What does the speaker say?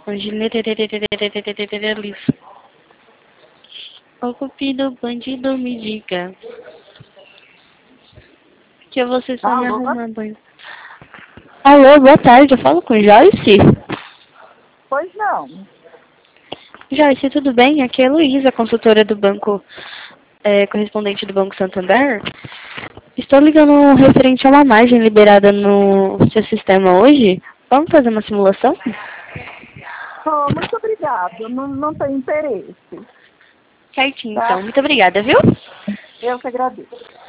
Liso. O cupido bandido me diga que você só me arruma banho. Alô, boa tarde, eu falo com Joyce? Pois não. Joyce, tudo bem? Aqui é a Luísa, consultora do banco, correspondente do Banco Santander. Estou ligando referente a uma margem liberada no seu sistema hoje. Vamos fazer uma simulação? Oh, muito obrigada. Não tenho interesse. Certinho, Tá? então. Muito obrigada, viu? Eu que agradeço.